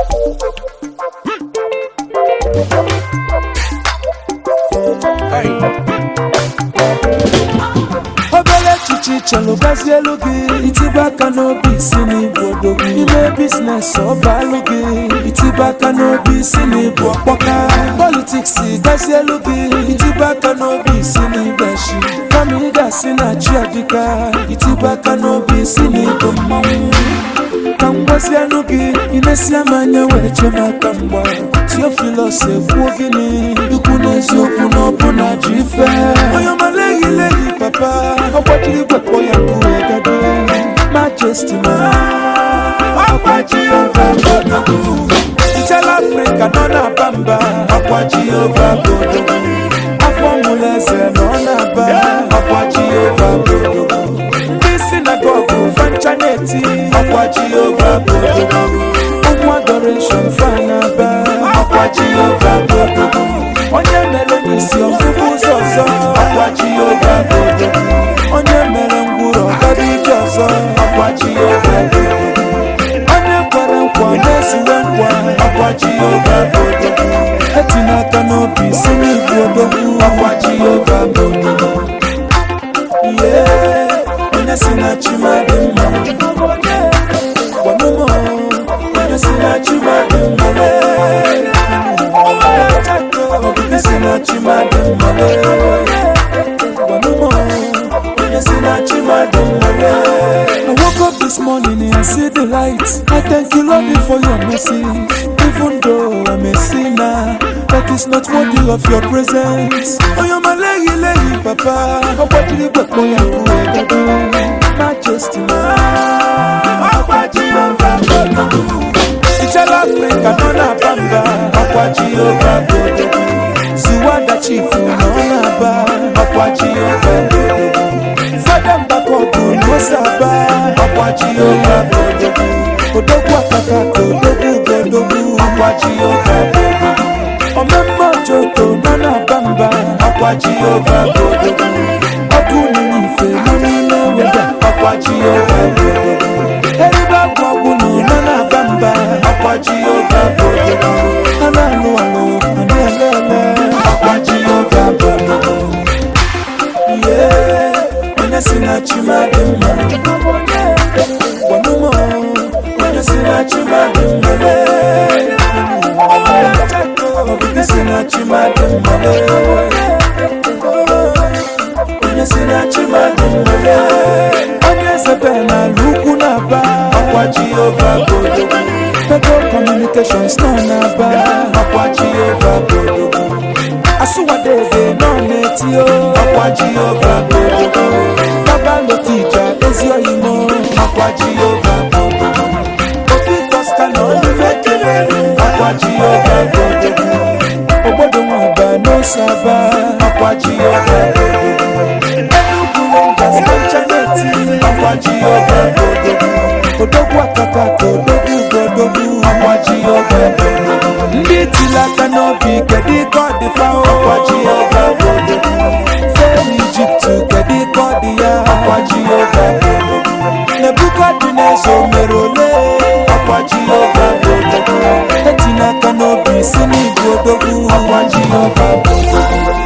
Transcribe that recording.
Chalo bazielu gi itibaka n'obi si n'ibodo ime business ọbalu gi itibaka n'obi si n'ibo ọkpọka politics bazielu gi itibaka n'obi si n'ibeshi kama ị ga-asị na chi adịka itibaka n'obi si n'ibo mmanwụ ka ngwazi anụ gị inesi amanya were chemaka mgba Theophilus ekwuo gịnị ikwu n'eziokwu na ọbụna ji ife onye ọmaleghị papa ọgbajiri gwekọ ya kwuo gado Majesty ma ọgbaji ova bodogu ichala Africa nọ na-aba mba ọgbaji ova bodogu afọ mụleze nọ na-aba ọgbaji ova bodogu ndị sinagogu fancha na-eti ọgbaji ova bodogu ụmụ adoration fanaba ọgbaji ova bodogu onye mere n'isi ọfụfụ ụzọ ọzọ ọgbaji ova bodogu onye mere ngwụrụ ọgọdụ ije ọzọ ọgbaji ova bodogu onye kwere nkwa na-ezuwe nkwa ọgbaji ova bodogu etinye aka n'obi si n'igbu odogwu ọgbaji ova bodogu onye si na chimadị mma gwanụmụ onye si na chimadị mma onye si na chimadị mma gwanụmụ onye si na chimadị mma. I woke up this morning and I see the light. I thank you, Lord, for your mercy. Even though I'm a sinner, that is not worthy of your presence. Oh, you're my lady, Papa. Oh, what did you put me up with? Majesty, it's a Africa, Nona Bamba. Akwaji over Bodogu. Ziwanda Chifu, Nona Ba. Akwaji over Bodogu. Fadam Bakogu, Nosaba. Akwaji over Bodogu. Bodogu Akaka, Bodogu. Akwaji over Bodogu. Omembo Joto, Nona Bamba. Akwaji over Bodogu. Okuni Nife, Nona Weda. Akwaji over Bodogu. Eriba Gwagunu, Nona Bamba. Akwaji over Bodogu. Ananu alo, anelele. Akwaji over Bodogu. Onye si na chimadị mma gwanụmụ onye si na chimadị mma onye si na chimadị mma onye si na chimadị mma onye zebe na lukwu na-aba Akwaji ova Bodogu Federal Communications nọ na-aba Akwaji ova Bodogu Asuwadeze nọ na-etio Akwaji ova Bodogu Baba Lotija ezi oyimo Akwaji ova Bodogu Obi Costa nọ n'ifekele Akwaji ova Bodogu Obodo nwaba n'osaba Akwaji ova Bodogu Enugu Rangers Manchaneti Akwaji ova Bodogu Odogwu Akaka Odogwu Bodogu Akwaji ova Bodogu ndị tilaka n'obi kedu ka ọ dị fa Akwaji ova Bodogu Fee Egypt kedu ka ọ dị ya Akwaji ova Bodogu Nebukadneza mere ole Akwaji ova Bodogu etinye aka n'obi si n'igwe odogwu Akwaji ova Bodogu